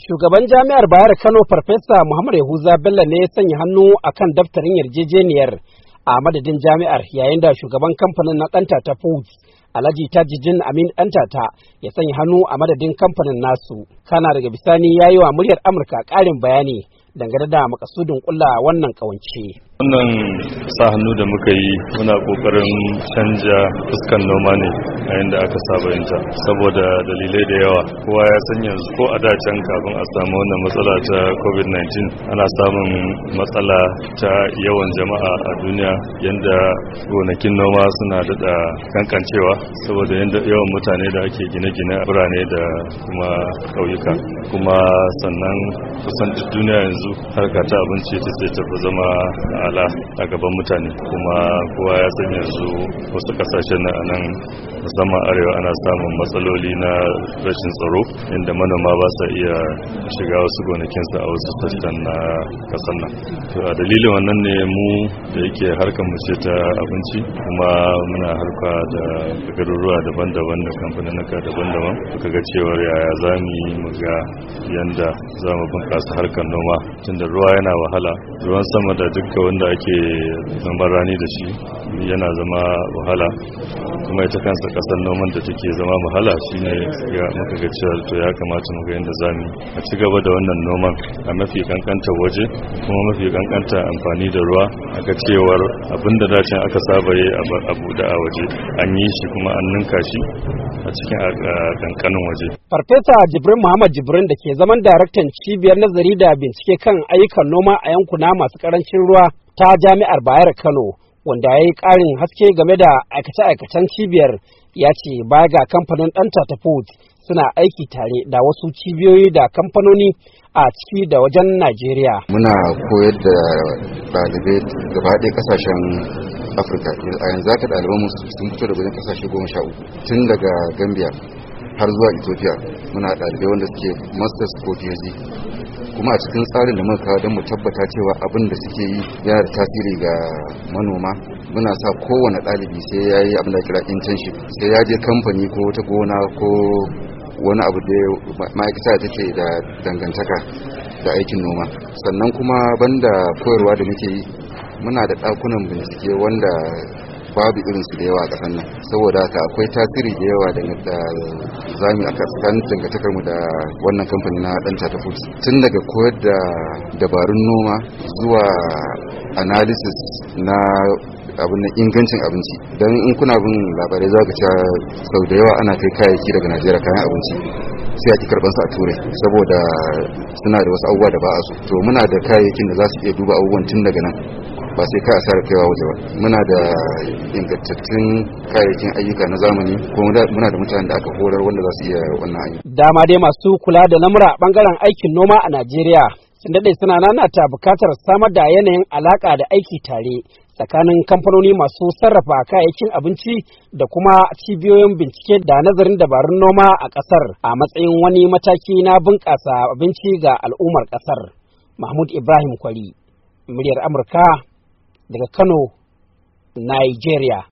Shugaban Jami'ar Bayero Kano Farfesa Muhammad Yahuza Bello ne ya sanya hannu akan daftarin yarjejeniyar a madadin jami'ar, yayin da shugaban kamfanin na Ɗantata Foods Alhaji Tajudeen Amin Ɗantata ya sanya hannu a madadin kamfanin nasu. Kana daga bisani ya yi wa muryar Amurka ƙarin bayani dangane da makasudin kulla wannan kawance. Wannan sa hannu da muka yi muna kokarin canja fuskan noma ne a yadda aka saba yinta, saboda dalilai da yawa. Kowa ya san yanzu ko a da can kafin a samu wannan matsala ta COVID-19 ana samun matsala ta yawan jama'a a duniya, yadda gonakin noma suna daɗa kankancewa saboda yadda yawan mutane da ake gine-gine a birane da kuma ƙauyuka. Kuma sannan kusan duniya yanzu harka ta abinci ta ce tafi zama ala a gaban mutane, kuma kowa ya san yanzu wasu kasashen nan musamman arewa ana samun matsaloli na rashin tsaro, inda manoma ba sa iya shiga wasu gonakinsu a wasu sassan na kasar nan. To a dalilin wannan ne mu da yake harkar mu ce ta abinci, kuma muna harka da garuruwa daban-daban da kamfaninnika daban-daban, muka ga cewar yaya za mu yi mu ga yanda za mu bunƙasa harkar noma, tunda ruwa yana wahala, ruwan sama da dukkan wanda ake noman rani da shi yana zama wahala, kuma ita kansa kasar noman da take zama wahala shine muka ga cewa to ya kamata mu ga yanda zamu a ci gaba da wannan noman a mafi kankantar waje, kuma mafi kankantar amfani da ruwa. Aka cewar abinda dacin aka saba yi a buɗe a waje an yi shi kuma an ninka shi a cikin kankanin waje. Farfesa Jibrin Muhammad Jibrin da ke zaman daraktan cibiyar nazari da bincike kan ayyukan noma a yankuna masu karancin ruwa ta Jami'ar Bayero Kano, wanda ya yi ƙarin haske game da aikace-aikacen cibiyar, ya ce baya ga kamfanin Ɗantata Foods suna aiki tare da wasu cibiyoyi da kamfanoni a ciki da wajen Najeriya. Muna koyar da ɗalibai gaba ɗaya ƙasashen Afirka. A yanzu haka ɗaliban sun fito da wajen ƙasashe 13 tun daga Gambia har zuwa Ethiopia. Muna ɗalibai wanda suke masters ko PhD. Kuma a cikin tsarin da muka kawo don mu tabbata cewa abin da suke yi yana da tasiri ga manoma, muna sa kowane ɗalibi sai ya yi abin da kira internship, sai ya je kamfani ko wata gona ko wani abu da ma'aikata da take da dangantaka da aikin noma. Sannan kuma banda koyarwa da muke yi, muna da ɗakunan bincike wanda babu irinsu da yawa a ƙasar nan, saboda haka akwai tasiri da yawa da zami a tsakanin dangantakar mu da wannan kamfani na Ɗantata Foods, tun daga koyar da dabarun noma zuwa analysis na abin da ingancin abinci. Don in kuna bin labarai za ka cewa sau da yawa ana kai kayayyaki daga Najeriya, kayan abinci sai ake karɓar su a Turai saboda suna da wasu abubuwa da ba a so. To muna da kayayyakin da za su iya duba abubuwan tun daga nan, ba sai ka asara kaiwa waje ba. Muna da ingantattun kayayyakin ayyuka na zamani, kuma muna da mutanen da aka horar wanda za su iya wannan ayyuka. Dama dai masu kula da lamura bangaren aikin noma a Najeriya sun daɗe suna nanata bukatar samar da yanayin alaƙa da aiki tare tsakanin kamfanoni masu sarrafa kayayyakin abinci da kuma cibiyoyin bincike da nazarin dabarun noma a ƙasar, a matsayin wani mataki na bunƙasa abinci ga al'ummar ƙasar. Mahmud Ibrahim Kwari, muryar Amurka daga Kano, Nigeria.